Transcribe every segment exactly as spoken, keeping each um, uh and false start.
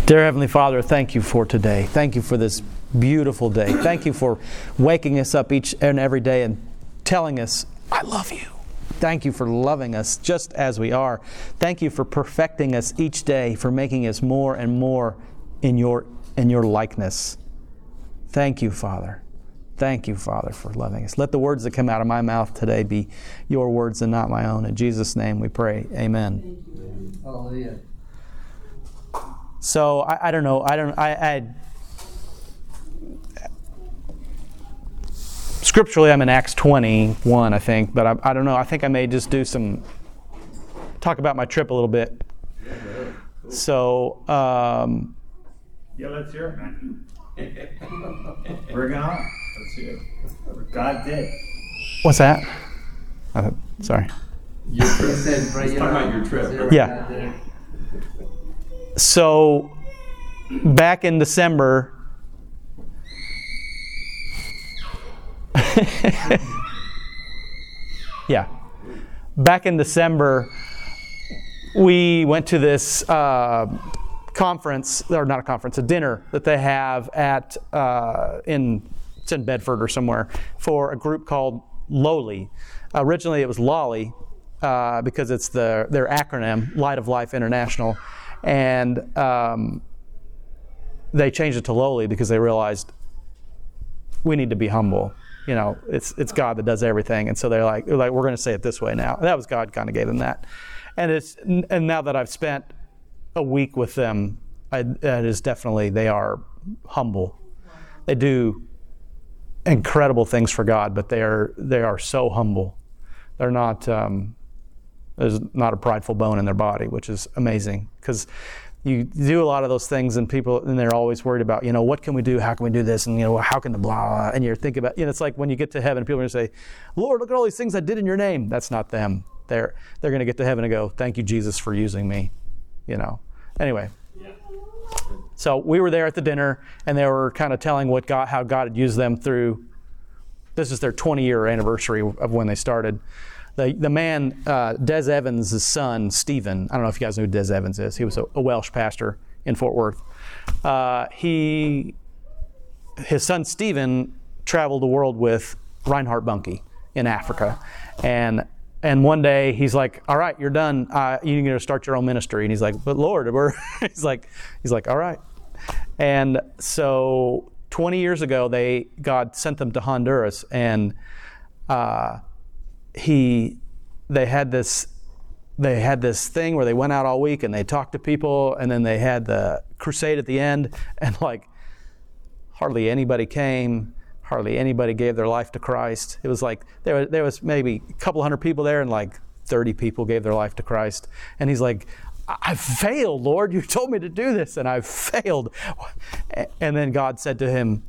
Dear Heavenly Father, thank you for today. Thank you for this beautiful day. Thank you for waking us up each and every day and telling us, I love you. Thank you for loving us just as we are. Thank you for perfecting us each day, for making us more and more in your, in your likeness. Thank you, Father. Thank you, Father, for loving us. Let the words that come out of my mouth today be your words and not my own. In Jesus' name we pray. Amen. Hallelujah. So I, I don't know. I don't. I, I scripturally I'm in Acts twenty-one, I think, but I, I don't know. I think I may just do some talk about my trip a little bit. Yeah, cool. So um, yeah, let's hear it, man. Bring it on. Let's hear it. What God did. What's that? Uh, sorry. Your trip. Said, Let's talk about your trip. Yeah. So, back in December, yeah, back in December, we went to this uh, conference, or not a conference, a dinner that they have at uh, in it's in Bedford or somewhere for a group called Lowly. Originally, it was Lolly uh, because it's the their acronym, Light of Life International. And um, they changed it to Lowly because they realized we need to be humble. You know, it's it's God that does everything, and so they're like, they're like we're going to say it this way now. And that was God kind of gave them that. And it's and now that I've spent a week with them, I, it is definitely they are humble. They do incredible things for God, but they are they are so humble. They're not. Um, There's not a prideful bone in their body, which is amazing because you do a lot of those things and people, and they're always worried about, you know, what can we do? How can we do this? And, you know, how can the blah, blah, and you're thinking about, you know, it's like when you get to heaven, people are going to say, Lord, look at all these things I did in your name. That's not them. They're, they're going to get to heaven and go, thank you, Jesus, for using me, you know. Anyway. Yeah. So we were there at the dinner and they were kind of telling what God, how God had used them through, this is their twenty year anniversary of when they started. The the man, uh, Des Evans' son, Stephen, I don't know if you guys know who Des Evans is. He was a, a Welsh pastor in Fort Worth. Uh, he, his son, Stephen, traveled the world with Reinhard Bonnke in Africa. And and one day he's like, all right, you're done. Uh, you're going to start your own ministry. And he's like, but Lord, we're, he's like, he's like, all right. And so twenty years ago, they God sent them to Honduras, and uh, he they had this they had this thing where they went out all week and they talked to people, and then they had the crusade at the end, and like hardly anybody came, hardly anybody gave their life to Christ. It was like there was there was maybe a couple hundred people there, and like thirty people gave their life to Christ. And he's like, I failed, Lord. You told me to do this, and I failed. And then God said to him,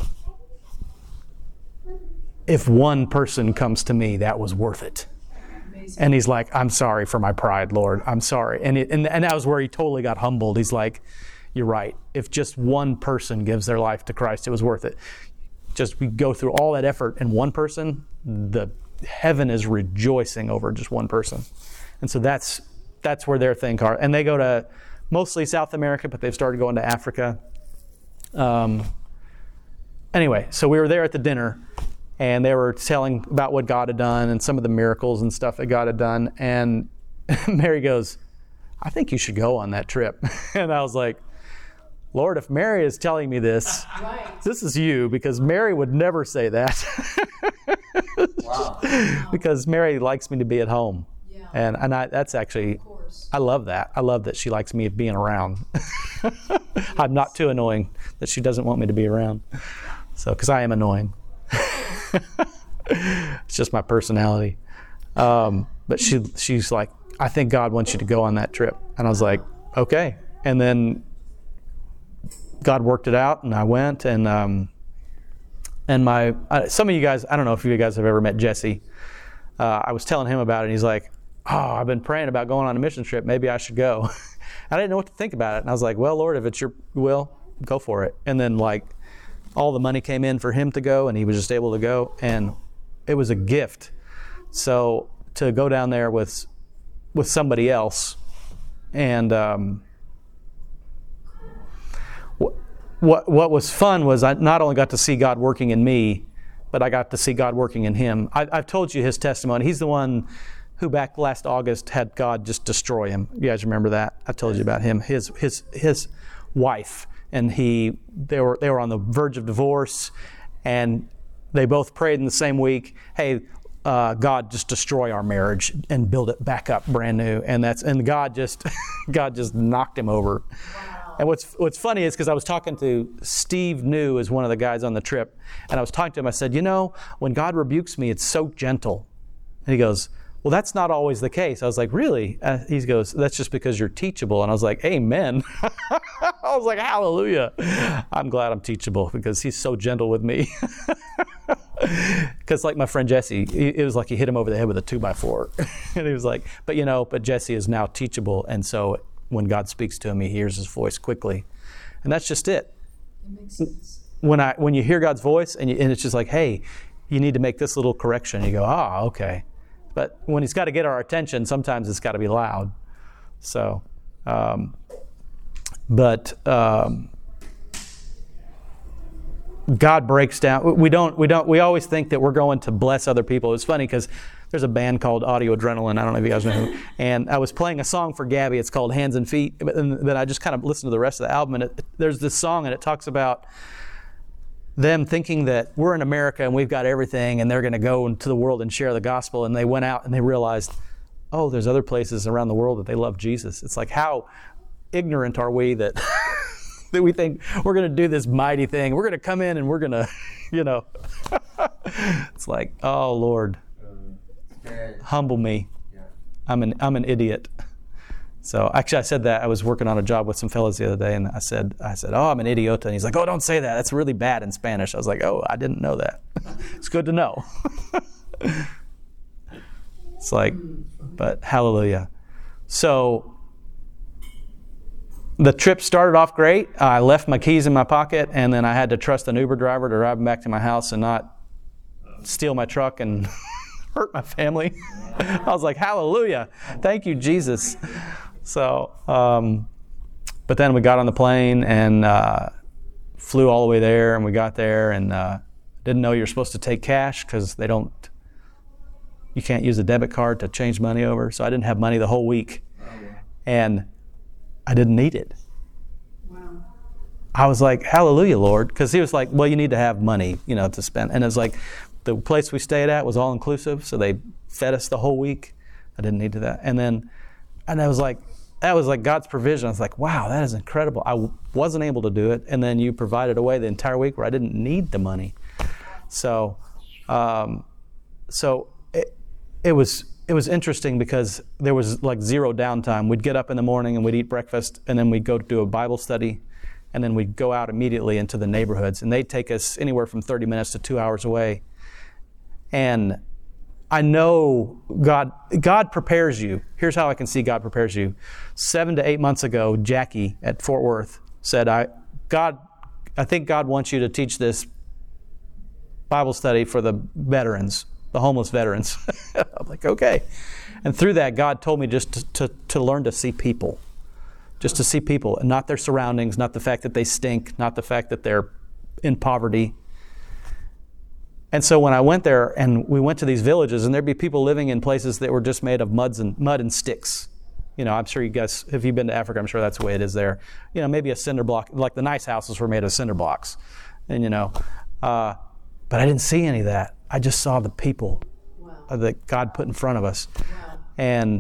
if one person comes to me, that was worth it. Amazing. And he's like, I'm sorry for my pride, Lord. I'm sorry. And, it, and and that was where he totally got humbled. He's like, you're right. If just one person gives their life to Christ, it was worth it. Just we go through all that effort, and one person, the heaven is rejoicing over just one person. And so that's that's where their thing are. And they go to mostly South America, but they've started going to Africa. Um. Anyway, so we were there at the dinner, and they were telling about what God had done and some of the miracles and stuff that God had done. And Mary goes, I think you should go on that trip. And I was like, Lord, if Mary is telling me this, right. This is you, because Mary would never say that. Wow. Because Mary likes me to be at home. Yeah. And and I, that's actually, I love that. I love that she likes me being around. I'm not too annoying that she doesn't want me to be around. So, because I am annoying. It's just my personality. Um, but she she's like, I think God wants you to go on that trip. And I was like, okay. And then God worked it out, and I went. And um, and my uh, some of you guys, I don't know if you guys have ever met Jesse. Uh, I was telling him about it, and he's like, oh, I've been praying about going on a mission trip. Maybe I should go. I didn't know what to think about it. And I was like, well, Lord, if it's your will, go for it. And then like all the money came in for him to go, and he was just able to go. And it was a gift. So to go down there with with somebody else, and um, what what was fun was I not only got to see God working in me, but I got to see God working in him. I, I've told you his testimony. He's the one who back last August had God just destroy him. You guys remember that? I told you about him. His his his wife and he they were they were on the verge of divorce, and they both prayed in the same week. Hey, uh, God, just destroy our marriage and build it back up brand new. And that's and God just God just knocked him over. Wow. And what's what's funny is because I was talking to Steve New, as one of the guys on the trip, and I was talking to him. I said, you know, when God rebukes me, it's so gentle. And he goes, well, that's not always the case. I was like, really? Uh, he goes, that's just because you're teachable. And I was like, amen. I was like, hallelujah. I'm glad I'm teachable because he's so gentle with me. Because like my friend Jesse, it was like he hit him over the head with a two by four. And he was like, but you know, but Jesse is now teachable. And so when God speaks to him, he hears his voice quickly. And that's just it. It makes sense. When I when you hear God's voice and, you, and it's just like, hey, you need to make this little correction. You go, ah, oh, okay. But when he's got to get our attention, sometimes it's got to be loud. So, um, but um, God breaks down. We don't. We don't. We always think that we're going to bless other people. It's funny because there's a band called Audio Adrenaline. I don't know if you guys know who. And I was playing a song for Gabby. It's called Hands and Feet. But then I just kind of listened to the rest of the album, and it, there's this song, and it talks about them thinking that we're in America and we've got everything and they're going to go into the world and share the gospel. And they went out and they realized, oh, there's other places around the world that they love Jesus. It's like, how ignorant are we that that we think we're going to do this mighty thing. We're going to come in and we're going to, you know. It's like, oh, Lord, humble me. I'm an I'm an idiot. So actually, I said that. I was working on a job with some fellas the other day, and I said, "I said, oh, I'm an idiota." And he's like, "Oh, don't say that. That's really bad in Spanish." I was like, "Oh, I didn't know that. It's good to know." It's like, but hallelujah. So the trip started off great. I left my keys in my pocket, and then I had to trust an Uber driver to drive me back to my house and not steal my truck and hurt my family. I was like, hallelujah. Thank you, Jesus. So, um, but then we got on the plane and uh, flew all the way there, and we got there and uh, didn't know you're supposed to take cash because they don't, you can't use a debit card to change money over. So I didn't have money the whole week, and I didn't need it. Wow. I was like, hallelujah, Lord, because he was like, well, you need to have money, you know, to spend. And it's like, the place we stayed at was all inclusive, so they fed us the whole week. I didn't need to that. And then, and I was like, that was like God's provision. I was like, wow, that is incredible. I w- wasn't able to do it, and then you provided a way the entire week where I didn't need the money. So, um, so it, it was it was interesting because there was like zero downtime. We'd get up in the morning and we'd eat breakfast, and then we'd go do a Bible study, and then we'd go out immediately into the neighborhoods, and they'd take us anywhere from thirty minutes to two hours away. And I know God God prepares you. Here's how I can see God prepares you. Seven to eight months ago, Jackie at Fort Worth said, I God, I think God wants you to teach this Bible study for the veterans, the homeless veterans. I'm like, okay. And through that, God told me just to, to, to learn to see people. Just to see people, and not their surroundings, not the fact that they stink, not the fact that they're in poverty. And so when I went there and we went to these villages, and there'd be people living in places that were just made of muds and mud and sticks. You know, I'm sure you guys, if you've been to Africa, I'm sure that's the way it is there. You know, maybe a cinder block, like the nice houses were made of cinder blocks. And, you know, uh, but I didn't see any of that. I just saw the people wow. that God put in front of us. Wow. And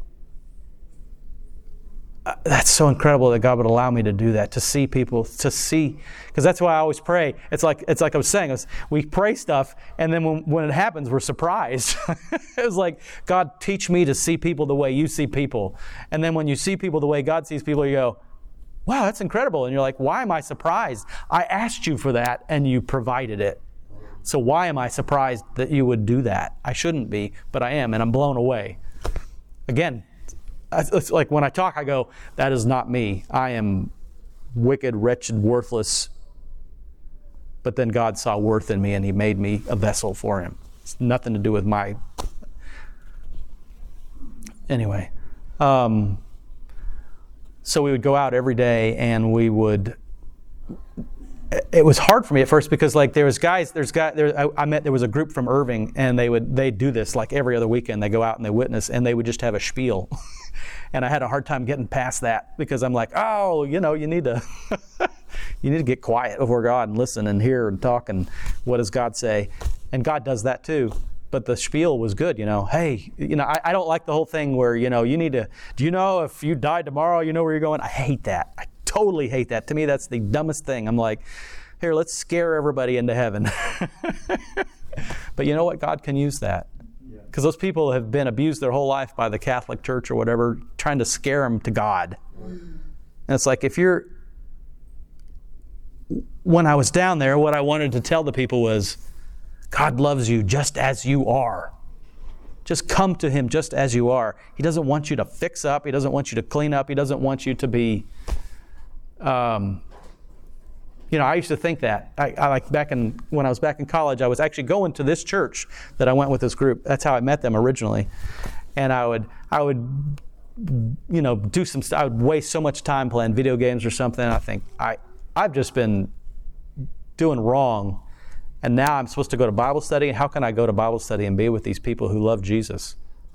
that's so incredible that God would allow me to do that, to see people, to see, because that's why I always pray. It's like it's like I was saying, was, we pray stuff, and then when, when it happens, we're surprised. It was like, God, teach me to see people the way you see people. And then when you see people the way God sees people, you go, wow, that's incredible. And you're like, why am I surprised? I asked you for that, and you provided it. So why am I surprised that you would do that? I shouldn't be, but I am, and I'm blown away. Again, it's like when I talk, I go, that is not me. I am wicked, wretched, worthless. But then God saw worth in me, and He made me a vessel for Him. It's nothing to do with my... Anyway. Um, so we would go out every day, and we would it was hard for me at first because like there was guys, there's guys, there, I, I met, there was a group from Irving and they would, they do this like every other weekend. They go out and they witness and they would just have a spiel. And I had a hard time getting past that because I'm like, oh, you know, you need to, you need to get quiet before God and listen and hear and talk and what does God say? And God does that too. But the spiel was good, you know, hey, you know, I, I don't like the whole thing where, you know, you need to, do you know if you died tomorrow, you know where you're going? I hate that. I totally hate that. To me, that's the dumbest thing. I'm like, here, let's scare everybody into heaven. But you know what? God can use that. Because those people have been abused their whole life by the Catholic Church or whatever, trying to scare them to God. And it's like, if you're, when I was down there, what I wanted to tell the people was, God loves you just as you are. Just come to Him just as you are. He doesn't want you to fix up. He doesn't want you to clean up. He doesn't want you to be, um, you know, I used to think that. I, I like back in, when I was back in college, I was actually going to this church that I went with this group. That's how I met them originally. And I would, I would, you know, do some stuff. I would waste so much time playing video games or something. I think I, I've just been doing wrong. And now I'm supposed to go to Bible study. How can I go to Bible study and be with these people who love Jesus?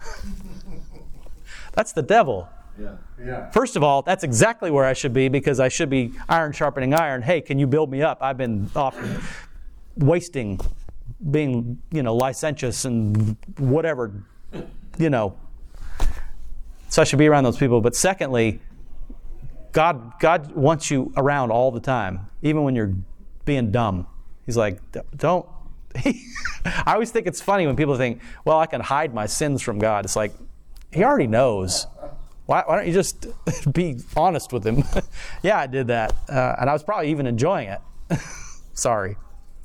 That's the devil. Yeah. Yeah. First of all, that's exactly where I should be because I should be iron sharpening iron. Hey, can you build me up? I've been off wasting, being, you know, licentious and whatever, you know. So I should be around those people. But secondly, God, God wants you around all the time, even when you're being dumb. He's like, don't. I always think it's funny when people think, well, I can hide my sins from God. It's like, He already knows. Why, why don't you just be honest with Him? Yeah, I did that. Uh, and I was probably even enjoying it. Sorry.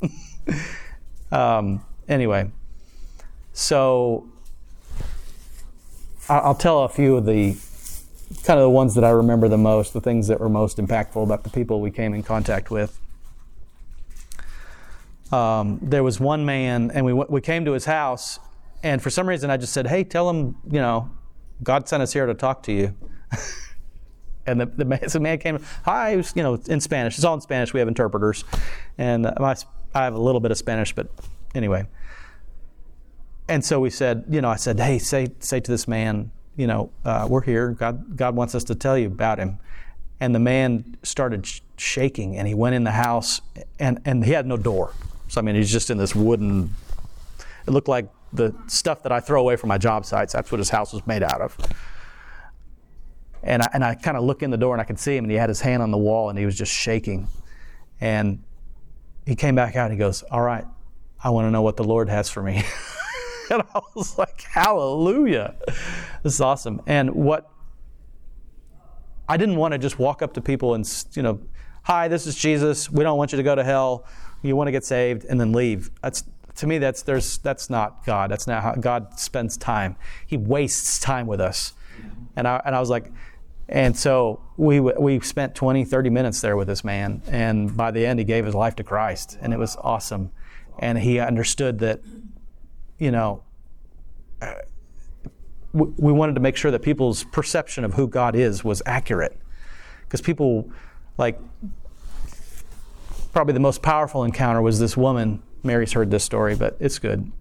um, anyway, so I'll tell a few of the kind of the ones that I remember the most, the things that were most impactful about the people we came in contact with. Um, there was one man, and we we came to his house, and for some reason I just said, hey, tell him, you know, God sent us here to talk to you. And the, the man, so the man came, hi, was, you know, in Spanish. It's all in Spanish. We have interpreters. And uh, my, I have a little bit of Spanish, but anyway. And so we said, you know, I said, hey, say say to this man, you know, uh, we're here. God God wants us to tell you about Him. And the man started sh- shaking, and he went in the house, and, and he had no door. So, I mean, he's just in this wooden, it looked like the stuff that I throw away from my job sites. That's what his house was made out of. And I, and I kind of look in the door, and I could see him, and he had his hand on the wall, and he was just shaking. And he came back out, and he goes, all right, I want to know what the Lord has for me. And I was like, hallelujah. This is awesome. And what, I didn't want to just walk up to people and, you know, hi, this is Jesus. We don't want you to go to hell. You want to get saved, and then leave. That's, to me, that's there's that's not God. That's not how God spends time. He wastes time with us. And I and I was like, and so we we spent twenty, thirty minutes there with this man, and by the end he gave his life to Christ, and it was awesome. And he understood that, you know, uh, we, we wanted to make sure that people's perception of who God is was accurate, because people, like, probably the most powerful encounter was this woman. Mary's heard this story, but it's good.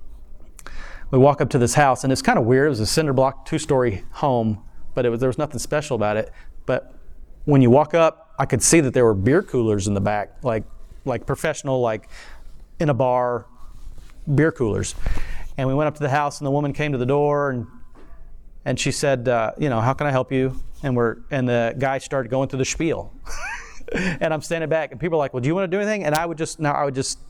We walk up to this house, and it's kind of weird. It was a cinder block, two-story home, but it was, there was nothing special about it. But when you walk up, I could see that there were beer coolers in the back, like like professional, like in a bar, beer coolers. And we went up to the house, and the woman came to the door, and and she said, uh, you know, how can I help you? And we're and the guy started going through the spiel. And I'm standing back, and people are like, well, do you want to do anything? And I would just, now I would just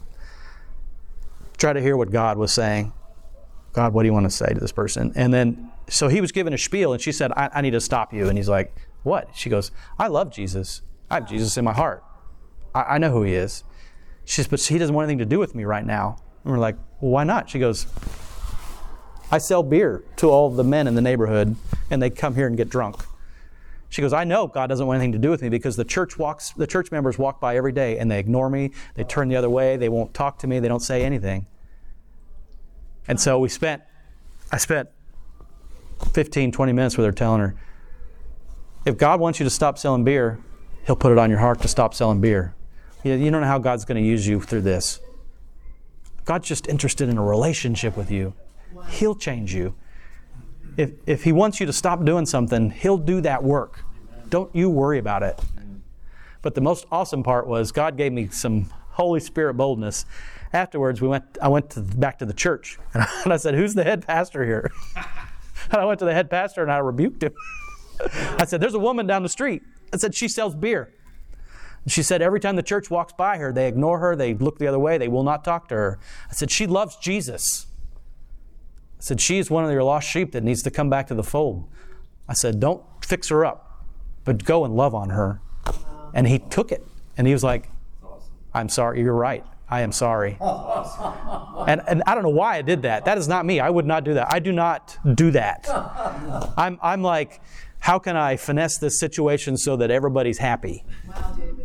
try to hear what God was saying. God, what do you want to say to this person? And then, so he was giving a spiel, and she said, I, I need to stop you. And he's like, what? She goes, I love Jesus. I have Jesus in my heart. I, I know who He is. She says, but He doesn't want anything to do with me right now. And we're like, well, why not? She goes, I sell beer to all the men in the neighborhood, and they come here and get drunk. She goes, I know God doesn't want anything to do with me because the church walks, the church members walk by every day, and they ignore me. They turn the other way. They won't talk to me. They don't say anything. And so we spent, I spent fifteen, twenty minutes with her telling her, if God wants you to stop selling beer, He'll put it on your heart to stop selling beer. You, you don't know how God's going to use you through this. God's just interested in a relationship with you. He'll change you. If if He wants you to stop doing something, He'll do that work. Don't you worry about it. But the most awesome part was God gave me some Holy Spirit boldness. Afterwards, we went. I went to, back to the church, and I said, "Who's the head pastor here?" And I went to the head pastor, and I rebuked him. I said, "There's a woman down the street." I said, "She sells beer." And she said, "Every time the church walks by her, they ignore her, they look the other way, they will not talk to her." I said, "She loves Jesus." I said, "She is one of your lost sheep that needs to come back to the fold." I said, "Don't fix her up, but go and love on her." And he took it, and he was like, "I'm sorry, you're right. I am sorry." And and I don't know why I did that. That is not me. I would not do that. I do not do that. I'm I'm like, how can I finesse this situation so that everybody's happy? Wow, David.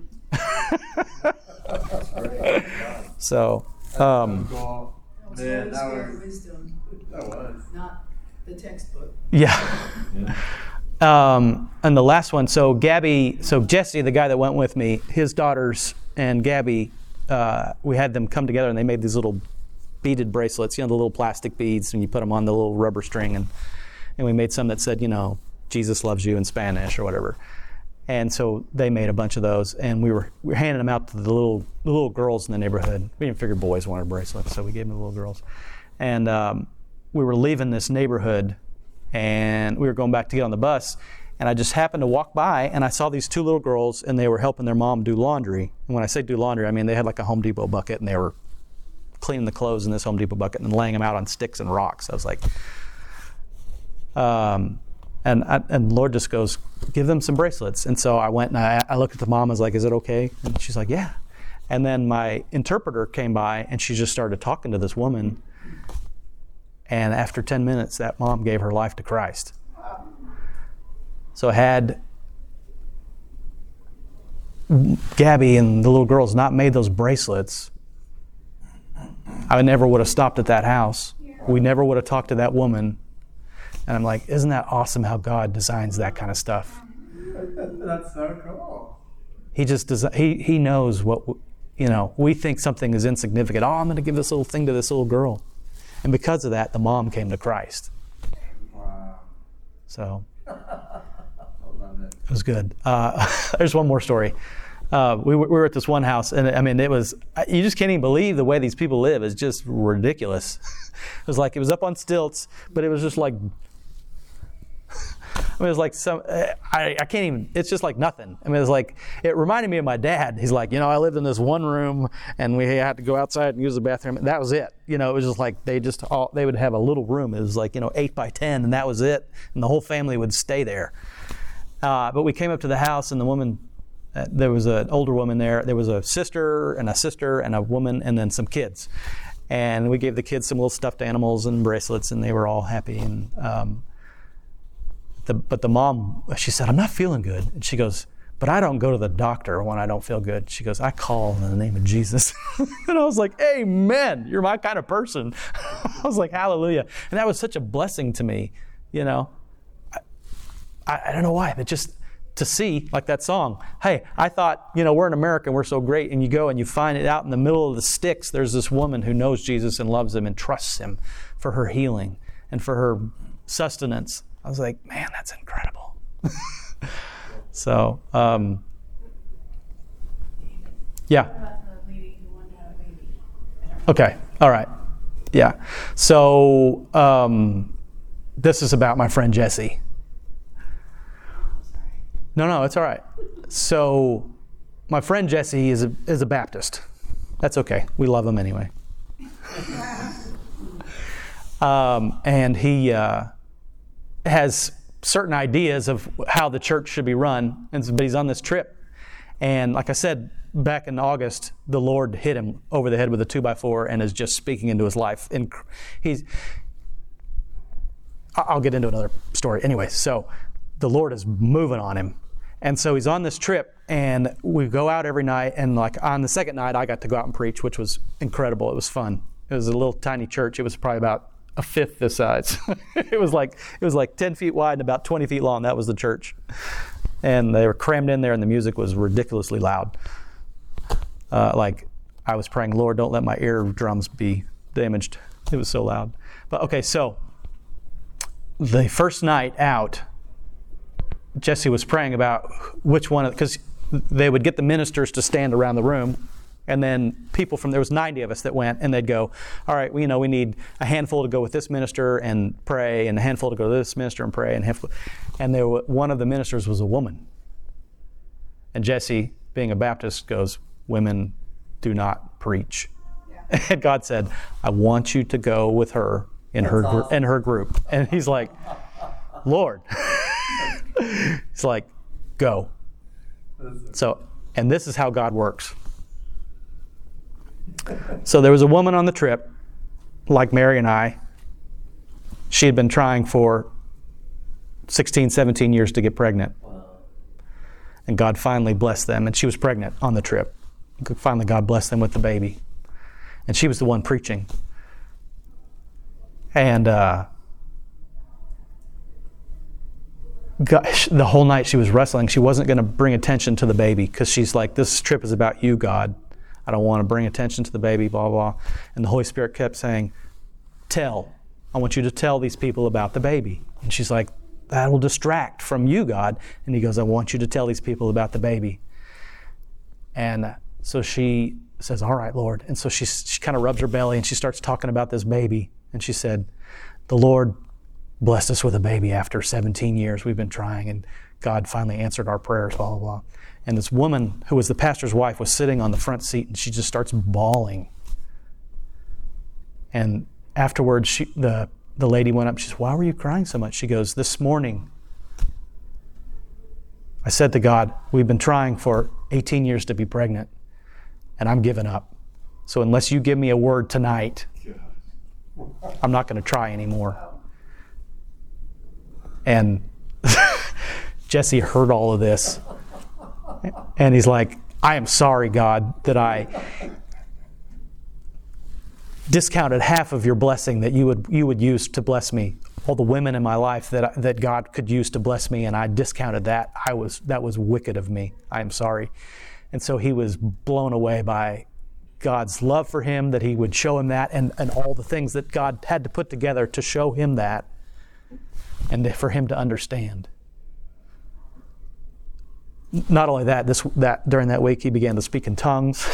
So, um, That was Yeah, Holy that Spirit was- wisdom, That was. not the textbook. yeah. Um, and the last one, so Gabby, so Jesse, the guy that went with me, his daughters and Gabby, uh, we had them come together and they made these little beaded bracelets, you know, the little plastic beads, and you put them on the little rubber string. And, and we made some that said, you know, Jesus loves you in Spanish or whatever. And so they made a bunch of those, and we were we were handing them out to the little the little girls in the neighborhood. We didn't figure boys wanted bracelets, so we gave them to the little girls. And um, we were leaving this neighborhood, and we were going back to get on the bus, and I just happened to walk by, and I saw these two little girls, and they were helping their mom do laundry. And when I say do laundry, I mean they had like a Home Depot bucket, and they were cleaning the clothes in this Home Depot bucket and laying them out on sticks and rocks. I was like, um, and I, and Lord just goes, give them some bracelets. And so I went and I, I looked at the mom. I was like, is it okay? And she's like, yeah. And then my interpreter came by, and she just started talking to this woman. And after ten minutes, that mom gave her life to Christ. So had Gabby and the little girls not made those bracelets, I never would have stopped at that house. We never would have talked to that woman. And I'm like, isn't that awesome how God designs that kind of stuff? That's so cool. He just does. He he knows what, you know. We think something is insignificant. Oh, I'm going to give this little thing to this little girl, and because of that, the mom came to Christ. Wow. So I love it. it was good. Uh, there's one more story. Uh, we, were, we were at this one house, and I mean, it was, you just can't even believe the way these people live. It's just ridiculous. It was like, it was up on stilts, but it was just like, I mean, it was like some, I, I can't even, it's just like nothing. I mean, it was like, it reminded me of my dad. He's like, you know, I lived in this one room, and we had to go outside and use the bathroom. And that was it. You know, it was just like, they just all, they would have a little room. It was like, you know, eight by ten, and that was it. And the whole family would stay there. Uh, but we came up to the house, and the woman, Uh, there was an older woman there. There was a sister and a sister and a woman and then some kids. And we gave the kids some little stuffed animals and bracelets, and they were all happy. And um, the, but the mom, she said, I'm not feeling good. And she goes, but I don't go to the doctor when I don't feel good. She goes, I call in the name of Jesus. And I was like, amen. You're my kind of person. I was like, hallelujah. And that was such a blessing to me, you know. I, I, I don't know why, but just to see, like that song, hey, I thought, you know, we're in America and we're so great, and you go and you find it out in the middle of the sticks, there's this woman who knows Jesus and loves him and trusts him for her healing and for her sustenance. I was like, man, that's incredible. So, um, yeah. About the lady who wanted to have a baby. Okay, all right. Yeah. So, um, this is about my friend Jesse. No, no, it's all right. So, my friend Jesse is a, is a Baptist. That's okay. We love him anyway. um, and he uh, has certain ideas of how the church should be run. And so, but he's on this trip. And like I said, back in August, the Lord hit him over the head with a two by four and is just speaking into his life. And he's, I'll get into another story. Anyway, so the Lord is moving on him. And so he's on this trip, and we go out every night, and like on the second night, I got to go out and preach, which was incredible. It was fun. It was a little tiny church. It was probably about a fifth this size. it was like it was like ten feet wide and about twenty feet long. That was the church, and they were crammed in there, and the music was ridiculously loud. Uh, like I was praying, Lord, don't let my eardrums be damaged. It was so loud. But okay, so the first night out, Jesse was praying about which one, because they would get the ministers to stand around the room, and then people from, there was ninety of us that went, and they'd go, all right, we, you know, we need a handful to go with this minister and pray, and a handful to go to this minister and pray, and a handful, and there were, one of the ministers was a woman. And Jesse, being a Baptist, goes, women do not preach. Yeah. And God said, I want you to go with her in That's her awesome. in her group. And he's like, Lord. He's like, go. So, and this is how God works. So there was a woman on the trip, like Mary and I. She had been trying for sixteen, seventeen years to get pregnant. And God finally blessed them. And she was pregnant on the trip. Finally, God blessed them with the baby. And she was the one preaching. And uh, God, the whole night she was wrestling. She wasn't going to bring attention to the baby because she's like, this trip is about you, God. I don't want to bring attention to the baby, blah, blah. And the Holy Spirit kept saying, tell. I want you to tell these people about the baby. And she's like, that will distract from you, God. And he goes, I want you to tell these people about the baby. And so she says, all right, Lord. And so she, she kind of rubs her belly and she starts talking about this baby. And she said, the Lord blessed us with a baby after seventeen years. We've been trying, and God finally answered our prayers, blah, blah, blah. And this woman, who was the pastor's wife, was sitting on the front seat, and she just starts bawling. And afterwards, she, the, the lady went up. She said, why were you crying so much? She goes, this morning, I said to God, we've been trying for eighteen years to be pregnant, and I'm giving up. So unless you give me a word tonight, I'm not going to try anymore. And Jesse heard all of this. And he's like, I am sorry, God, that I discounted half of your blessing that you would you would use to bless me. All the women in my life that I, that God could use to bless me, and I discounted that. I was that was wicked of me. I am sorry. And so he was blown away by God's love for him, that he would show him that, and, and all the things that God had to put together to show him that, and for him to understand. Not only that, this that during that week he began to speak in tongues.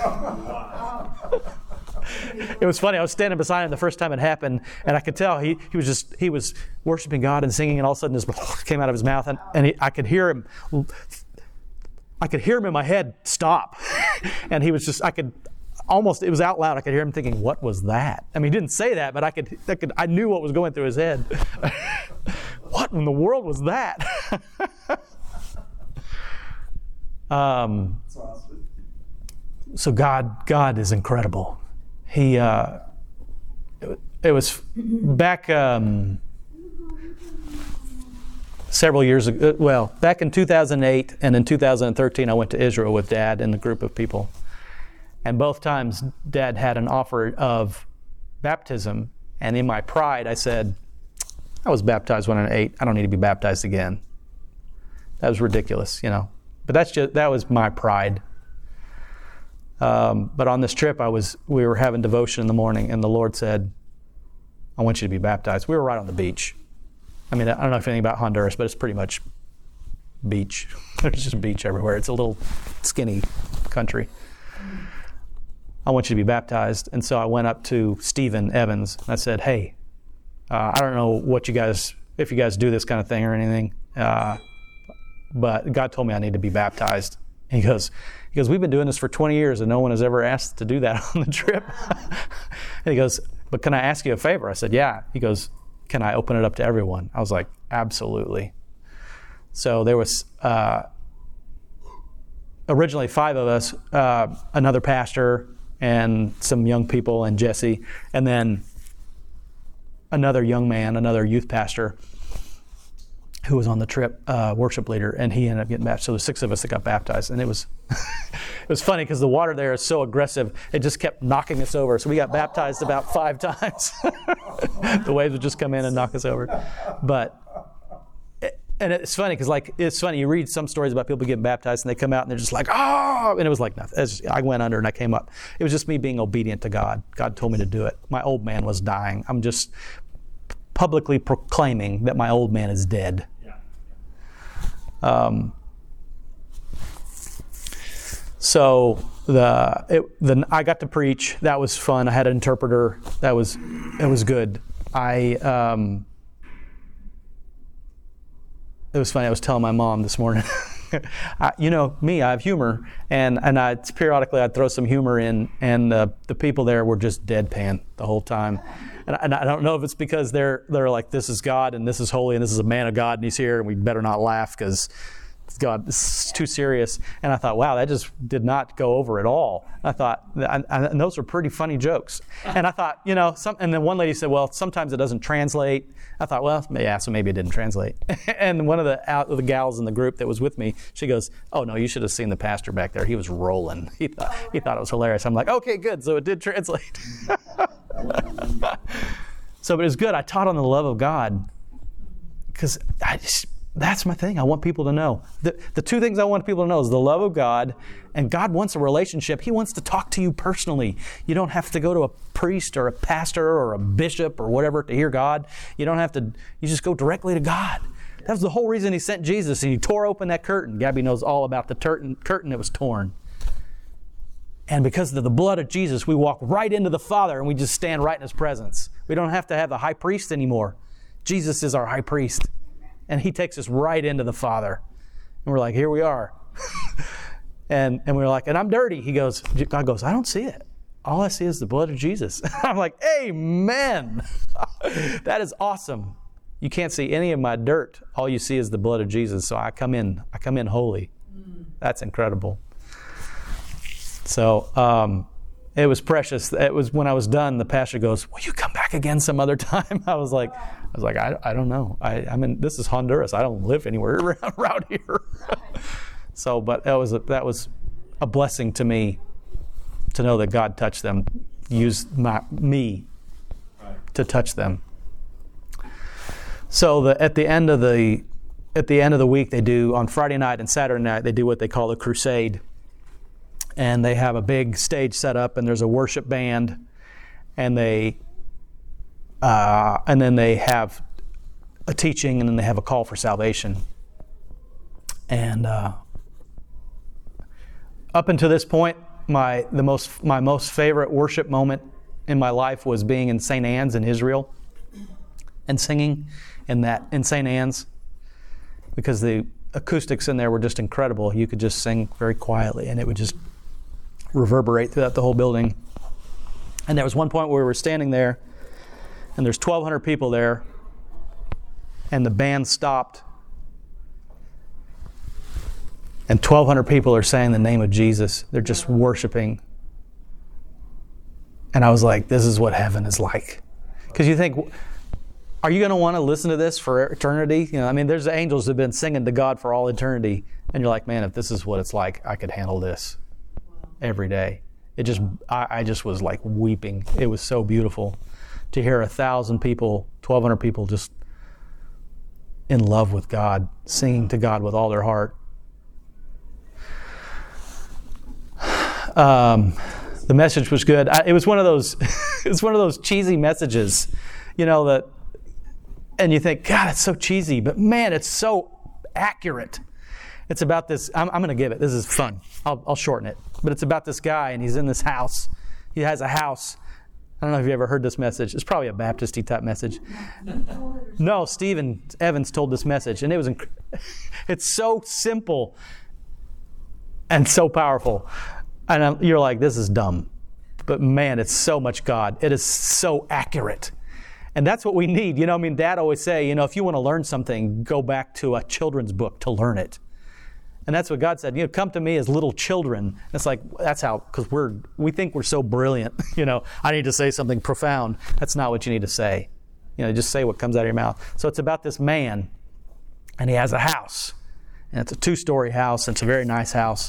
It was funny. I was standing beside him the first time it happened, and I could tell he, he was just he was worshiping God and singing, and all of a sudden this came out of his mouth, and, and he, I could hear him. I could hear him in my head stop, and he was just I could almost it was out loud. I could hear him thinking, "What was that?" I mean, he didn't say that, but I could I could I knew what was going through his head. What in the world was that? um, so God God is incredible. He, uh, it, it was back um, several years ago, well, back in two thousand eight and in two thousand thirteen, I went to Israel with Dad and a group of people. And both times, Dad had an offer of baptism. And in my pride, I said, I was baptized when I was eight. I don't need to be baptized again. That was ridiculous, you know. But that's just that was my pride. Um, but on this trip, I was we were having devotion in the morning, and the Lord said, I want you to be baptized. We were right on the beach. I mean, I don't know if anything about Honduras, but it's pretty much beach. There's just beach everywhere. It's a little skinny country. I want you to be baptized. And so I went up to Stephen Evans, and I said, hey, uh, I don't know what you guys, if you guys do this kind of thing or anything, uh, but God told me I need to be baptized. He goes, he goes, we've been doing this for twenty years and no one has ever asked to do that on the trip. And he goes, but can I ask you a favor? I said, yeah. He goes, can I open it up to everyone? I was like, absolutely. So there was uh, originally five of us, uh, another pastor and some young people and Jesse, and then another young man, another youth pastor who was on the trip, uh, worship leader, and he ended up getting baptized. So there were six of us that got baptized, and it was was funny because the water there is so aggressive, it just kept knocking us over. So we got baptized about five times. The waves would just come in and knock us over. But, and it's funny because like, it's funny, you read some stories about people getting baptized and they come out and they're just like, oh, and it was like nothing. It was just, I went under and I came up. It was just me being obedient to God. God told me to do it. My old man was dying. I'm just publicly proclaiming that my old man is dead. Yeah. Um, so the it, the I got to preach. That was fun. I had an interpreter. That was it was good. I um, it was funny. I was telling my mom this morning. I, you know me, I have humor, and and I periodically I'd throw some humor in, and the the people there were just deadpan the whole time. And I, and I don't know if it's because they're they're like, this is God and this is holy and this is a man of God and he's here and we better not laugh because God, this is too serious. And I thought, wow, that just did not go over at all. I thought, and, and those were pretty funny jokes. And I thought, you know, some, and then one lady said, well, sometimes it doesn't translate. I thought, well, yeah, so maybe it didn't translate. And one of the out of the gals in the group that was with me, she goes, oh no, you should have seen the pastor back there. He was rolling. He thought he thought it was hilarious. I'm like, okay, good. So it did translate. So, but it was good. I taught on the love of God because I just, that's my thing. I want people to know. The, the two things I want people to know is the love of God, and God wants a relationship. He wants to talk to you personally. You don't have to go to a priest or a pastor or a bishop or whatever to hear God. You don't have to, you just go directly to God. That was the whole reason He sent Jesus, and He tore open that curtain. Gabby knows all about the curtain, curtain that was torn. And because of the blood of Jesus, we walk right into the Father and we just stand right in His presence. We don't have to have the high priest anymore. Jesus is our high priest. And He takes us right into the Father. And we're like, here we are. and and we're like, and I'm dirty. He goes, God goes, I don't see it. All I see is the blood of Jesus. I'm like, amen. That is awesome. You can't see any of my dirt. All you see is the blood of Jesus. So I come in, I come in holy. That's incredible. So um, it was precious. It was when I was done, the pastor goes, will you come back again some other time? I was like, I was like, I, I don't know. I, I mean, this is Honduras. I don't live anywhere around here. So, but that was a, that was a blessing to me to know that God touched them, used my, me to touch them. So the, at the end of the at the end of the week, they do on Friday night and Saturday night they do what they call a crusade. And they have a big stage set up, and there's a worship band, and they, uh, and then they have a teaching, and then they have a call for salvation. And uh, up until this point, my the most my most favorite worship moment in my life was being in Saint Anne's in Israel, and singing in that in Saint Anne's, because the acoustics in there were just incredible. You could just sing very quietly, and it would just reverberate throughout the whole building. And there was one point where we were standing there, and there's twelve hundred people there, and the band stopped, and twelve hundred people are saying the name of Jesus. They're just worshiping. And I was like, this is what heaven is like. Because you think, are you going to want to listen to this for eternity? You know, I mean, there's angels that have been singing to God for all eternity, and you're like, man, if this is what it's like, I could handle this every day. It just, I, I just was like weeping. It was so beautiful to hear a thousand people, twelve hundred people just in love with God, singing to God with all their heart. Um, the message was good. I, it was one of those, it was one of those cheesy messages, you know, that, and you think, God, it's so cheesy, but man, it's so accurate. It's about this, I'm, I'm going to give it, this is fun. I'll, I'll shorten it. But it's about this guy, and he's in this house. He has a house. I don't know if you ever heard this message. It's probably a Baptist-y type message. No, Stephen Evans told this message, and it was inc- it's so simple and so powerful. And I'm, you're like, this is dumb. But man, it's so much God. It is so accurate. And that's what we need. You know, I mean, Dad always say, you know, if you want to learn something, go back to a children's book to learn it. And that's what God said. You know, come to me as little children. It's like, that's how, because we're, we think we're so brilliant. You know, I need to say something profound. That's not what you need to say. You know, just say what comes out of your mouth. So it's about this man, and he has a house. And it's a two-story house, and it's a very nice house.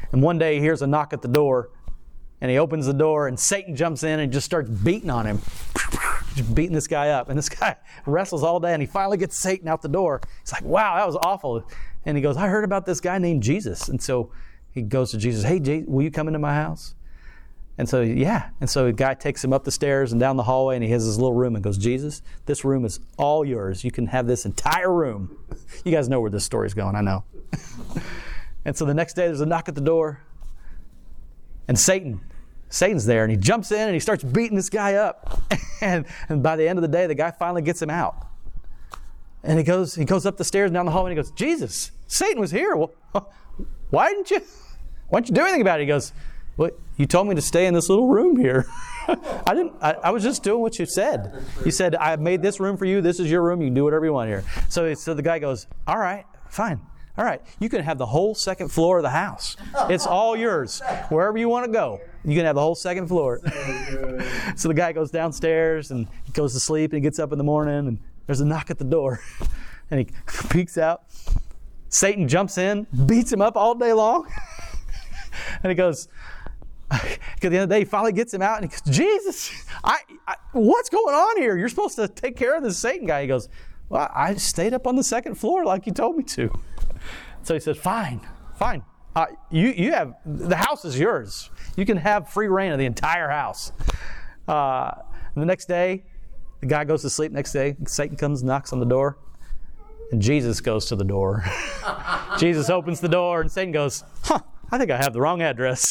And one day he hears a knock at the door, and he opens the door, and Satan jumps in and just starts beating on him. Just beating this guy up. And this guy wrestles all day, and he finally gets Satan out the door. He's like, wow, that was awful. And he goes, I heard about this guy named Jesus. And so he goes to Jesus, hey, J- will you come into my house? And so, yeah. And so the guy takes him up the stairs and down the hallway, and he has his little room and goes, Jesus, this room is all yours. You can have this entire room. You guys know where this story's going, I know. And so the next day there's a knock at the door, and Satan, Satan's there, and he jumps in and he starts beating this guy up. And, and by the end of the day, the guy finally gets him out. And he goes, he goes up the stairs and down the hallway, and he goes, Jesus, Satan was here. Well, why didn't you, why didn't you do anything about it? He goes, well, you told me to stay in this little room here. I didn't. I, I was just doing what you said. You said, I made this room for you. This is your room. You can do whatever you want here. So, so the guy goes, all right, fine. All right, you can have the whole second floor of the house. It's all yours. Wherever you want to go, you can have the whole second floor. So the guy goes downstairs and he goes to sleep, and he gets up in the morning, and there's a knock at the door. And he peeks out. Satan jumps in, beats him up all day long. And he goes, at the end of the day, he finally gets him out, and he goes, Jesus, I, I, what's going on here? You're supposed to take care of this Satan guy. He goes, well, I stayed up on the second floor like you told me to. So he says, fine, fine. Uh, you, you have, the house is yours. You can have free reign of the entire house. Uh, and the next day, the guy goes to sleep. Next day, Satan comes, knocks on the door, and Jesus goes to the door. Jesus opens the door, and Satan goes, huh, I think I have the wrong address.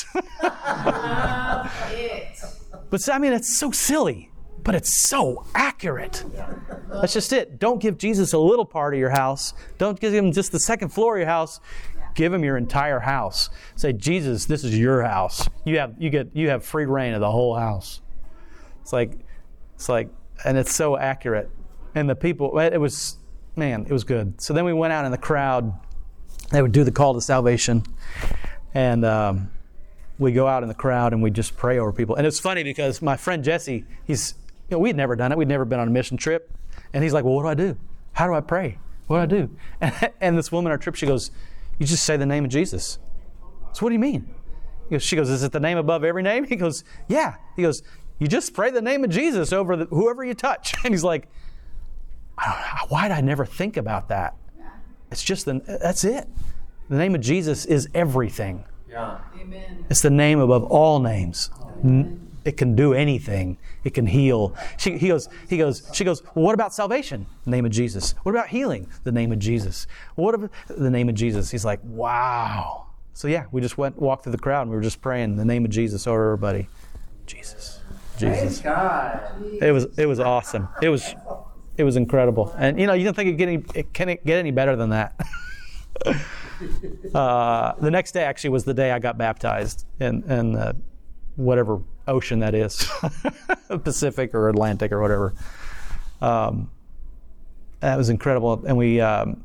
But I mean, it's so silly, but it's so accurate. That's just it. Don't give Jesus a little part of your house. Don't give him just the second floor of your house. Give him your entire house. Say, Jesus, this is your house. You have you get you have free reign of the whole house. It's like it's like and it's so accurate. And the people, it was man, it was good. So then we went out in the crowd. They would do the call to salvation. And um, we go out in the crowd and we just pray over people. And it's funny because my friend Jesse, he's you know, we'd never done it. We'd never been on a mission trip. And he's like, well, what do I do? How do I pray? What do I do? And, and this woman on our trip, she goes, you just say the name of Jesus. So what do you mean? He goes, she goes, is it the name above every name? He goes, yeah. He goes, you just pray the name of Jesus over the, whoever you touch. And he's like, I don't know, why did I never think about that? It's just, the, that's it. The name of Jesus is everything. Yeah. Amen. It's the name above all names. Amen. It can do anything. It can heal. She, he goes, he goes, she goes, well, what about salvation? The name of Jesus. What about healing? The name of Jesus. What about the name of Jesus? He's like, wow. So yeah, we just went, walked through the crowd and we were just praying the name of Jesus over everybody. Jesus. Jesus. Praise God. It was, it was awesome. It was, it was incredible. And you know, you don't think it, get any, it can it get any better than that. uh, the next day actually was the day I got baptized in, in uh, whatever ocean that is, Pacific or Atlantic or whatever. Um, that was incredible. And we, um,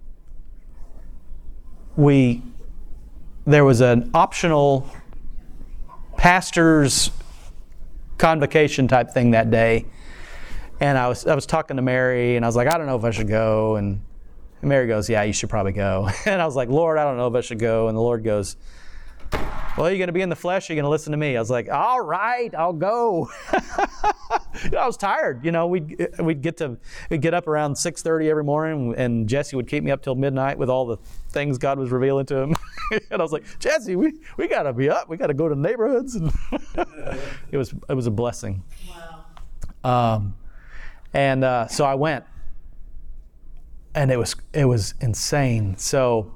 we, there was an optional pastor's convocation type thing that day. And I was, I was talking to Mary and I was like, I don't know if I should go. And, and Mary goes, yeah, you should probably go. And I was like, Lord, I don't know if I should go. And the Lord goes, well, you're going to be in the flesh, you're going to listen to me. I was like, all right, I'll go. You know, I was tired. You know, we'd, we'd get to we'd get up around six thirty every morning, and Jesse would keep me up till midnight with all the things God was revealing to him. And I was like, Jesse, we, we got to be up. We got to go to neighborhoods. And it was it was a blessing. Wow. Um, and uh, so I went, and it was it was insane. So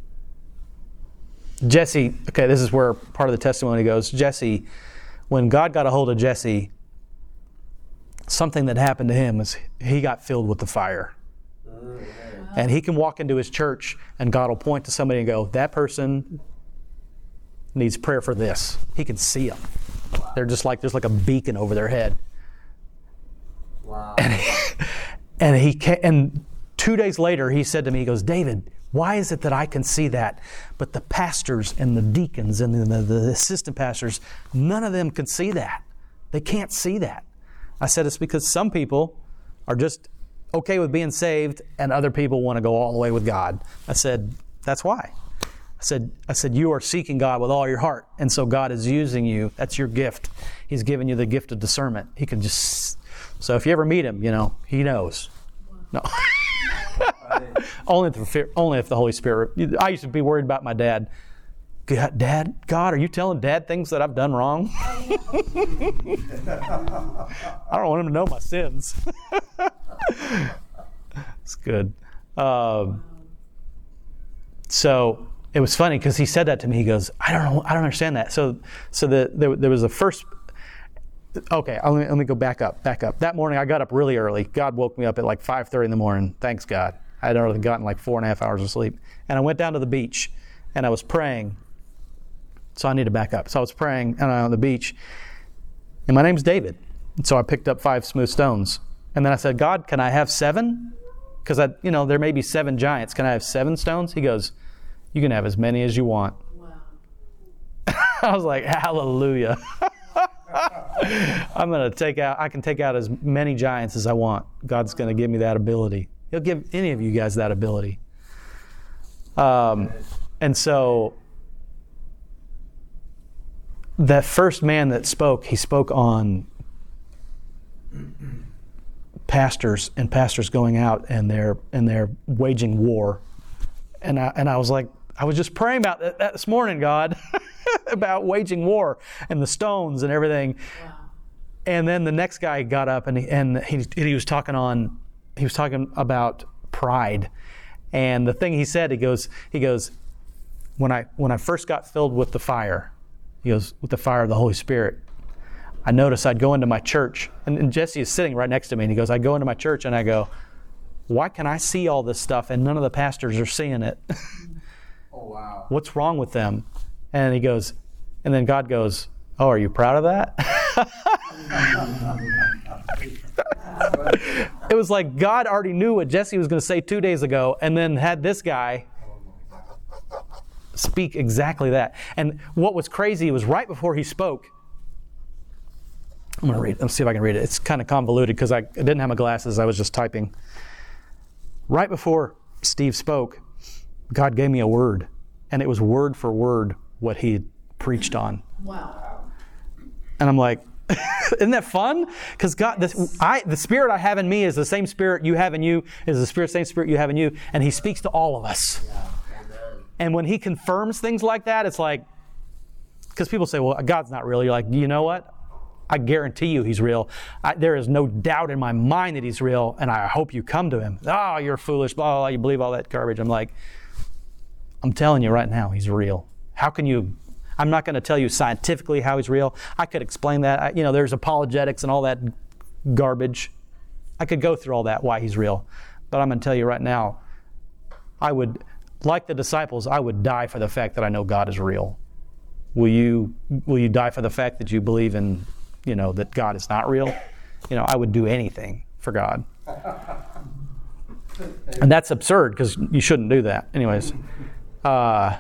Jesse, okay, this is where part of the testimony goes. Jesse, when God got a hold of Jesse, something that happened to him is he got filled with the fire. And he can walk into his church and God will point to somebody and go, that person needs prayer for this. He can see them. They're just like, there's like a beacon over their head. Wow. And he, and he ca- and two days later he said to me, he goes, David, why is it that I can see that, but the pastors and the deacons and the, the, the assistant pastors, none of them can see that. They can't see that. I said, it's because some people are just okay with being saved and other people want to go all the way with God. I said, that's why. I said, I said, you are seeking God with all your heart. And so God is using you. That's your gift. He's given you the gift of discernment. He can just, so if you ever meet him, you know, he knows. No. only, if the, only if the Holy Spirit. I used to be worried about my dad. God, Dad, God, are you telling Dad things that I've done wrong? I don't want him to know my sins. It's good. Um, so it was funny because he said that to me. He goes, I don't know, I don't understand that. So, so the, there, there was a first. Okay, let me, let me go back up, back up. That morning I got up really early. God woke me up at like five thirty in the morning. Thanks God. I had already gotten like four and a half hours of sleep. And I went down to the beach and I was praying. So I need to back up. So I was praying and I'm on the beach. And my name's David. And so I picked up five smooth stones. And then I said, God, can I have seven? Because I, you know, there may be seven giants. Can I have seven stones? He goes, you can have as many as you want. Wow. I was like, hallelujah. I'm going to take out, I can take out as many giants as I want. God's going to give me that ability. He'll give any of you guys that ability. Um, and so that first man that spoke, he spoke on pastors and pastors going out and they're and they're waging war. And I and I was like, I was just praying about that, that this morning, God, about waging war and the stones and everything. Wow. And then the next guy got up and he, and he he was talking on he was talking about pride. And the thing he said, he goes he goes when I when I first got filled with the fire, he goes, with the fire of the Holy Spirit, I noticed I'd go into my church, and, and Jesse is sitting right next to me, and he goes, I go into my church and I go, why can I see all this stuff and none of the pastors are seeing it? Oh, wow. What's wrong with them? And he goes, and then God goes, oh, are you proud of that? It was like God already knew what Jesse was going to say two days ago and then had this guy speak exactly that. And what was crazy was right before he spoke, I'm going to read it. Let's see if I can read it. It's kind of convoluted because I, I didn't have my glasses. I was just typing. Right before Steve spoke, God gave me a word, and it was word for word what he preached on. Wow. And I'm like, isn't that fun? Because God, this, I, the spirit I have in me is the same spirit you have in you, is the spirit, same spirit you have in you, and he speaks to all of us. Yeah. And when he confirms things like that, it's like, because people say, well, God's not real. You're like, you know what? I guarantee you he's real. I, there is no doubt in my mind that he's real, and I hope you come to him. Oh, you're foolish, blah, blah, blah, you believe all that garbage. I'm like, I'm telling you right now, he's real. How can you, I'm not going to tell you scientifically how he's real. I could explain that. I, you know, there's apologetics and all that garbage. I could go through all that, why he's real. But I'm going to tell you right now, I would, like the disciples, I would die for the fact that I know God is real. Will you, will you die for the fact that you believe in, you know, that God is not real? You know, I would do anything for God. And that's absurd because you shouldn't do that. Anyways, uh,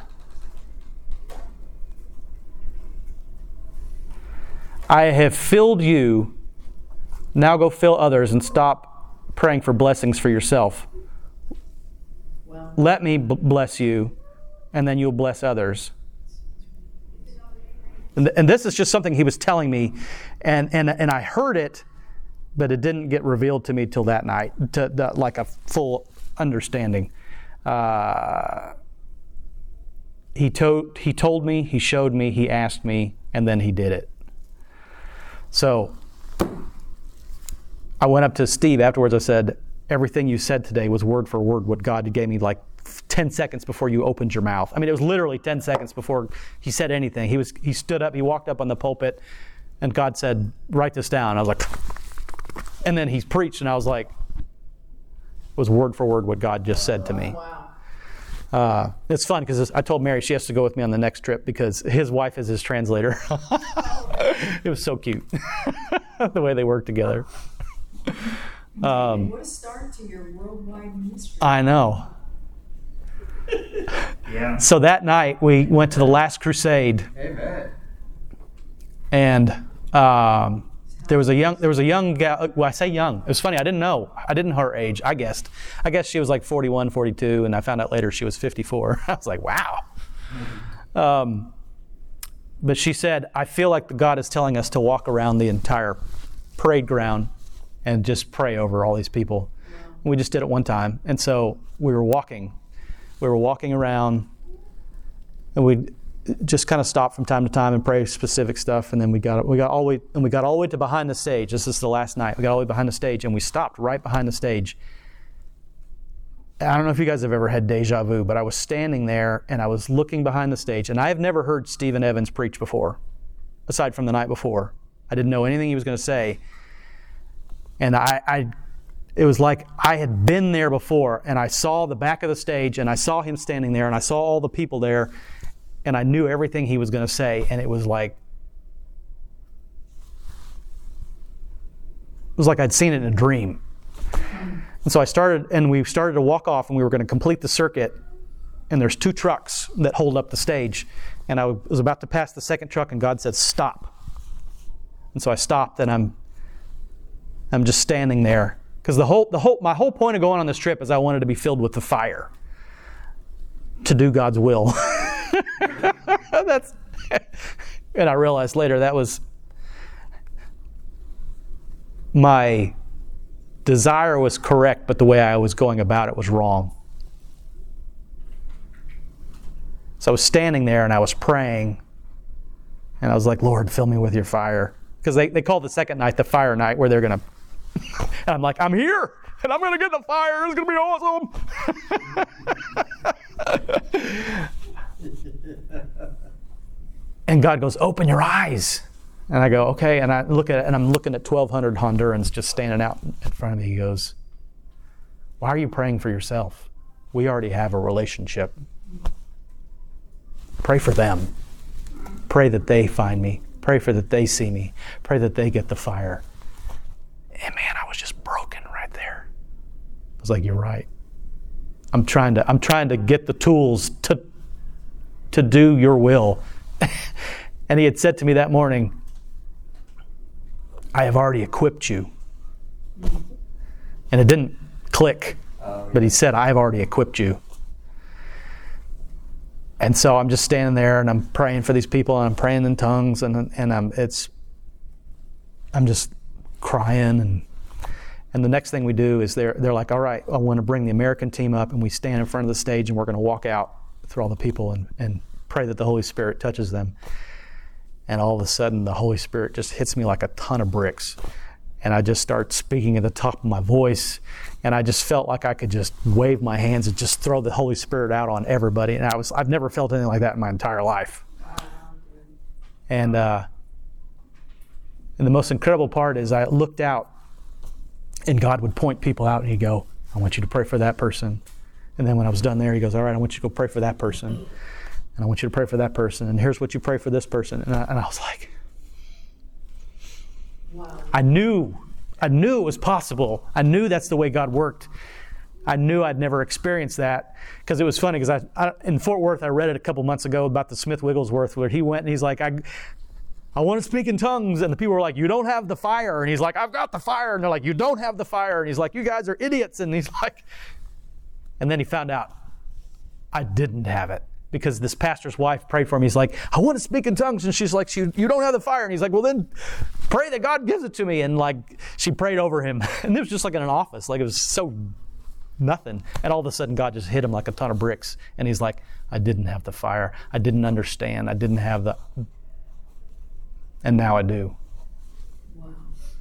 I have filled you. Now go fill others and stop praying for blessings for yourself. Well, Let me b- bless you, and then you'll bless others. And, th- and this is just something he was telling me, and, and and I heard it, but it didn't get revealed to me till that night, to, to like a full understanding. Uh, he told he told me, he showed me, he asked me, and then he did it. So I went up to Steve afterwards. I said, everything you said today was word for word what God gave me like ten seconds before you opened your mouth. I mean, it was literally ten seconds before he said anything. He was he stood up, he walked up on the pulpit, and God said, write this down. I was like, and then he preached, and I was like, it was word for word what God just said to me. wow. Uh, it's fun because I told Mary she has to go with me on the next trip because his wife is his translator. It was so cute the way they work together. Um, What a start to your worldwide ministry. I know. Yeah. So that night we went to the last crusade, Amen. and um, there was a young there was a young gal. Well, I say young. It was funny. I didn't know. I didn't know her age. I guessed. I guessed she was like forty-one, forty-two, and I found out later she was fifty-four. I was like, wow. Um, but she said, I feel like God is telling us to walk around the entire parade ground and just pray over all these people. We just did it one time. And so we were walking. We were walking around, and we just kind of stopped from time to time and pray specific stuff. And then we got we got all the way and we got all the way to behind the stage. This is the last night. We got all the way behind the stage, and we stopped right behind the stage. I don't know if you guys have ever had deja vu, but I was standing there and I was looking behind the stage, and I have never heard Stephen Evans preach before, aside from the night before. I didn't know anything he was going to say. And I, I, it was like I had been there before, and I saw the back of the stage, and I saw him standing there, and I saw all the people there, and I knew everything he was going to say, and it was like, it was like I'd seen it in a dream. And so I started, and we started to walk off, and we were going to complete the circuit, and there's two trucks that hold up the stage, and I was about to pass the second truck, and God said, stop. And so I stopped, and I'm I'm just standing there. Because the whole, the whole, my whole point of going on this trip is I wanted to be filled with the fire to do God's will. That's, and I realized later that was my desire was correct, but the way I was going about it was wrong. So I was standing there and I was praying, and I was like, Lord, fill me with your fire. Because they, they call the second night the fire night, where they're going to, and I'm like, I'm here, and I'm going to get the fire. It's going to be awesome. And God goes, open your eyes. And I go, okay. And I look at it, and I'm looking at twelve hundred Hondurans just standing out in front of me. He goes, why are you praying for yourself? We already have a relationship. Pray for them. Pray that they find me. Pray for that they see me. Pray that they get the fire. And man, I was just broken right there. I was like, you're right. I'm trying to I'm trying to get the tools to to do your will. And he had said to me that morning, I have already equipped you. And it didn't click, but he said, I have already equipped you. And so I'm just standing there, and I'm praying for these people, and I'm praying in tongues, and and I'm it's I'm just crying, and and the next thing we do is they're they're like, all right, I want to bring the American team up, and we stand in front of the stage, and we're going to walk out through all the people and and pray that the Holy Spirit touches them. And all of a sudden, the Holy Spirit just hits me like a ton of bricks, and I just start speaking at the top of my voice. And I just felt like I could just wave my hands and just throw the Holy Spirit out on everybody. And I was, I've never felt anything like that in my entire life. And, uh, and the most incredible part is I looked out, and God would point people out, and he'd go, I want you to pray for that person. And then when I was done there, he goes, all right, I want you to go pray for that person. And I want you to pray for that person. And here's what you pray for this person. And I, and I was like, wow. I knew I knew it was possible. I knew that's the way God worked. I knew I'd never experienced that, because it was funny, because I, I in Fort Worth, I read it a couple months ago about the Smith Wigglesworth, where he went and he's like, I, I want to speak in tongues. And the people were like, you don't have the fire. And he's like, I've got the fire. And they're like, you don't have the fire. And he's like, you guys are idiots. And he's like, and then he found out I didn't have it, because this pastor's wife prayed for him. He's like, I want to speak in tongues. And she's like, you don't have the fire. And he's like, well, then pray that God gives it to me. And like, she prayed over him. And it was just like in an office. Like, it was so nothing. And all of a sudden, God just hit him like a ton of bricks. And he's like, I didn't have the fire. I didn't understand. I didn't have the... And now I do. Wow.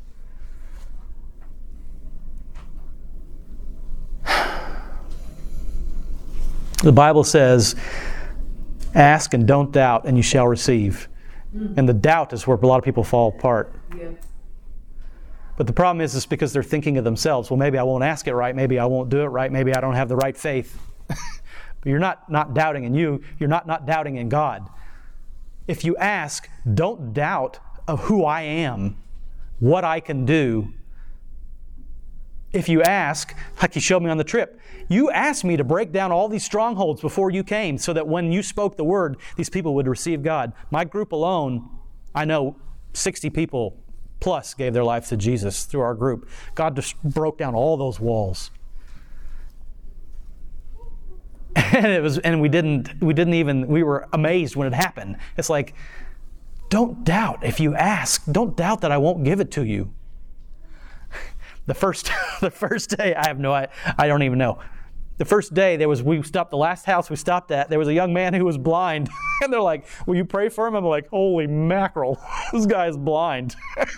The Bible says, ask and don't doubt, and you shall receive. Mm. And the doubt is where a lot of people fall apart. Yeah. But the problem is, it's because they're thinking of themselves. Well, maybe I won't ask it right. Maybe I won't do it right. Maybe I don't have the right faith. But you're not not doubting in you. You're not not doubting in God. If you ask, don't doubt of who I am, what I can do. If you ask, like he showed me on the trip, you asked me to break down all these strongholds before you came, so that when you spoke the word, these people would receive God. My group alone, I know sixty people plus gave their lives to Jesus through our group. God just broke down all those walls. And it was, and we didn't, we didn't even, we were amazed when it happened. It's like, don't doubt. If you ask, don't doubt that I won't give it to you. The first, the first day, I have no, I, I don't even know. The first day there was, we stopped, the last house we stopped at, there was a young man who was blind. And they're like, will you pray for him? I'm like, holy mackerel, this guy is blind.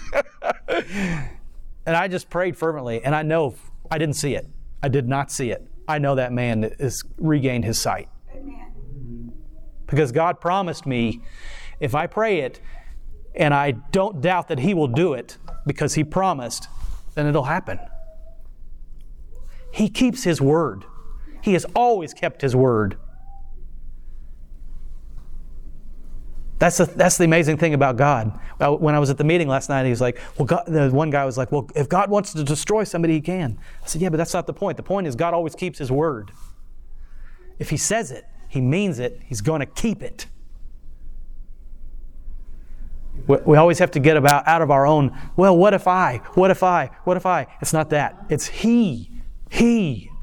And I just prayed fervently, and I know I didn't see it. I did not see it. I know that man has regained his sight. Amen. Because God promised me, if I pray it, and I don't doubt that He will do it, because He promised, then it'll happen. He keeps His word. He has always kept His word. That's the, that's the amazing thing about God. Well, when I was at the meeting last night, he was like, well, God, the one guy was like, well, if God wants to destroy somebody, He can. I said, yeah, but that's not the point. The point is God always keeps His word. If He says it, He means it, He's going to keep it. We, we always have to get about out of our own, well, what if I, what if I, what if I? It's not that. It's He. He.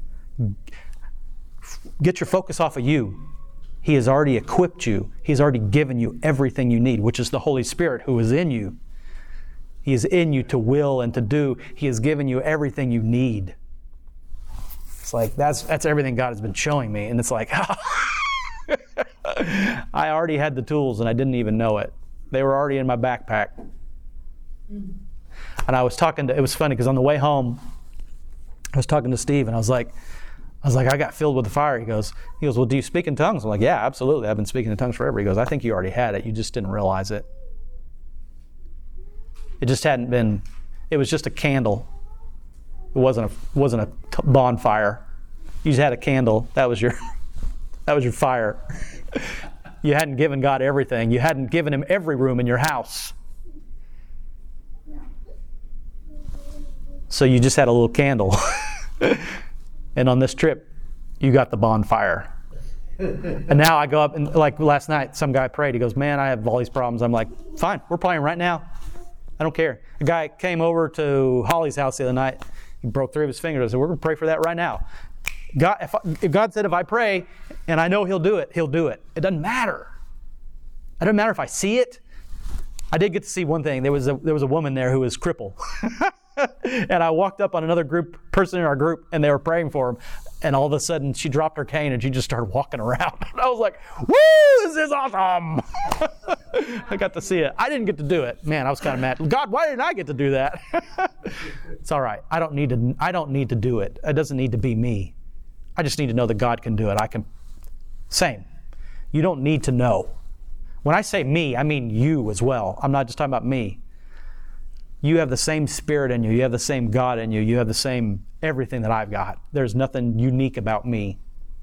Get your focus off of you. He has already equipped you. He's already given you everything you need, which is the Holy Spirit who is in you. He is in you to will and to do. He has given you everything you need. It's like, that's that's everything God has been showing me. And it's like, I already had the tools and I didn't even know it. They were already in my backpack. And I was talking to, it was funny because on the way home, I was talking to Steve and I was like, I was like, I got filled with the fire. He goes, he goes, well, do you speak in tongues? I'm like, yeah, absolutely. I've been speaking in tongues forever. He goes, I think you already had it. You just didn't realize it. It just hadn't been, it was just a candle. It wasn't a wasn't a t- bonfire. You just had a candle. That was your, that was your fire. You hadn't given God everything. You hadn't given Him every room in your house. So you just had a little candle. And on this trip, you got the bonfire. And now I go up, and like last night, some guy prayed. He goes, man, I have all these problems. I'm like, fine, we're playing right now. I don't care. A guy came over to Holly's house the other night. He broke three of his fingers. I said, we're going to pray for that right now. God, if, I, if God said if I pray, and I know He'll do it, He'll do it. It doesn't matter. It doesn't matter if I see it. I did get to see one thing. There was a, there was a woman there who was crippled. And I walked up on another group person in our group, and they were praying for him. And all of a sudden, she dropped her cane and she just started walking around. And I was like, "Woo! This is awesome!" I got to see it. I didn't get to do it. Man, I was kind of mad. God, why didn't I get to do that? It's all right. I don't need to. I don't need to do it. It doesn't need to be me. I just need to know that God can do it. I can. Same. You don't need to know. When I say me, I mean you as well. I'm not just talking about me. You have the same Spirit in you. You have the same God in you. You have the same everything that I've got. There's nothing unique about me.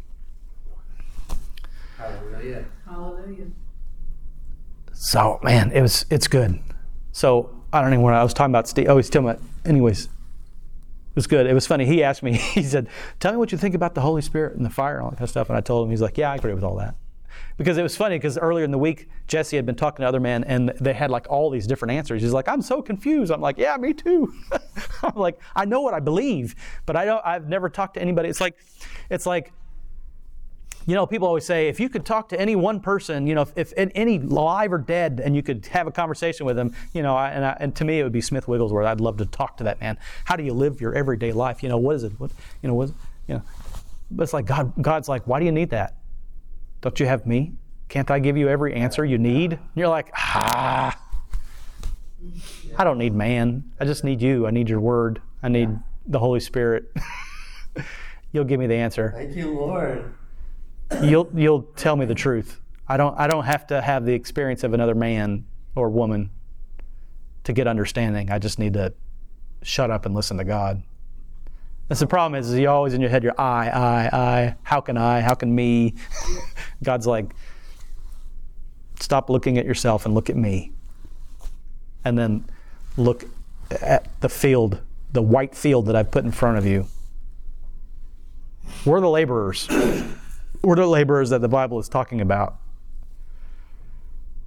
Hallelujah. Hallelujah. So, man, it was it's good. So, I don't know when I was talking about Steve. Oh, he's telling me. Anyways, it was good. It was funny. He asked me, he said, tell me what you think about the Holy Spirit and the fire and all that kind of stuff. And I told him, he's like, yeah, I agree with all that. Because it was funny, because earlier in the week, Jesse had been talking to other men, and they had like all these different answers. He's like, I'm so confused. I'm like, yeah, me too. I'm like, I know what I believe, but I don't, I've never talked to anybody. It's like, it's like, you know, people always say, if you could talk to any one person, you know, if, if any alive or dead, and you could have a conversation with them, you know, I, and, I, and to me, it would be Smith Wigglesworth. I'd love to talk to that man. How do you live your everyday life? You know, what is it? What, you know, what, you know, but it's like, God, God's like, why do you need that? Don't you have me? Can't I give you every answer you need? And you're like, ah, I don't need man. I just need you. I need your word. I need the Holy Spirit. You'll give me the answer. Thank you, Lord. You'll you'll tell me the truth. I don't I don't have to have the experience of another man or woman to get understanding. I just need to shut up and listen to God. That's the problem is, is you always in your head, you're I, I, I, how can I, how can me? God's like, stop looking at yourself and look at me. And then look at the field, the white field that I've put in front of you. We're the laborers. We're the laborers that the Bible is talking about.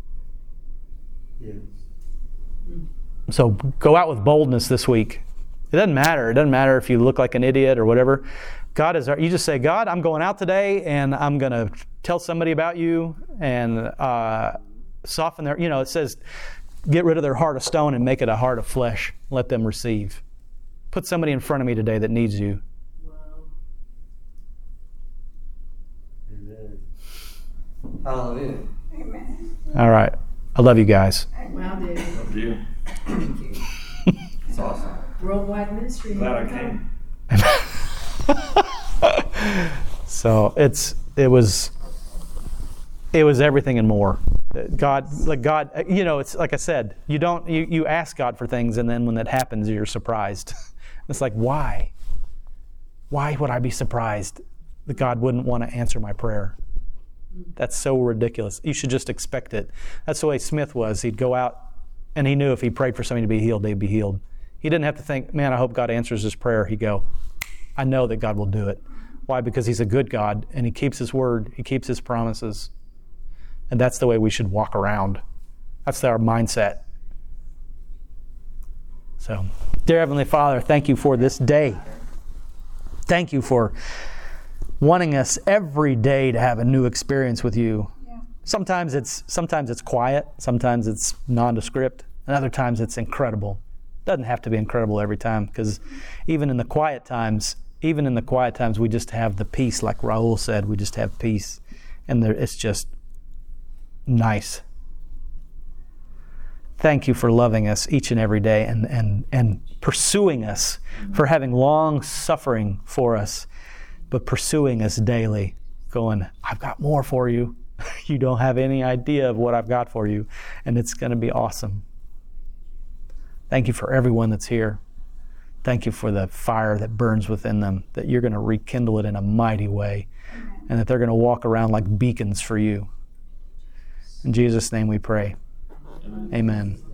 Yes. So go out with boldness this week It doesn't matter. It doesn't matter if you look like an idiot or whatever. God is, you just say, God, I'm going out today and I'm going to tell somebody about you and uh, soften their, you know, it says, get rid of their heart of stone and make it a heart of flesh. Let them receive. Put somebody in front of me today that needs you. Amen. Hallelujah. Amen. All right. I love you guys. Wow, David. Love you. It's awesome. Worldwide ministry. Glad I came. So it's it was it was everything and more. God, like God, you know, it's like I said, you don't you, you ask God for things, and then when that happens, you're surprised. It's like, why? Why would I be surprised that God wouldn't want to answer my prayer? That's so ridiculous. You should just expect it. That's the way Smith was. He'd go out, and he knew if he prayed for somebody to be healed, they'd be healed. He didn't have to think, man, I hope God answers this prayer. He'd go, I know that God will do it. Why? Because He's a good God, and He keeps His word. He keeps His promises. And that's the way we should walk around. That's our mindset. So, dear Heavenly Father, thank you for this day. Thank you for wanting us every day to have a new experience with you. Yeah. Sometimes it's sometimes it's quiet, sometimes it's nondescript, and other times it's incredible. It doesn't have to be incredible every time, because even in the quiet times, even in the quiet times, we just have the peace, like Raul said, we just have peace. And there, it's just nice. Thank you for loving us each and every day and, and, and pursuing us, for having long suffering for us, but pursuing us daily, going, I've got more for you. You don't have any idea of what I've got for you, and it's going to be awesome. Thank you for everyone that's here. Thank you for the fire that burns within them, that you're going to rekindle it in a mighty way, and that they're going to walk around like beacons for you. In Jesus' name we pray. Amen. Amen.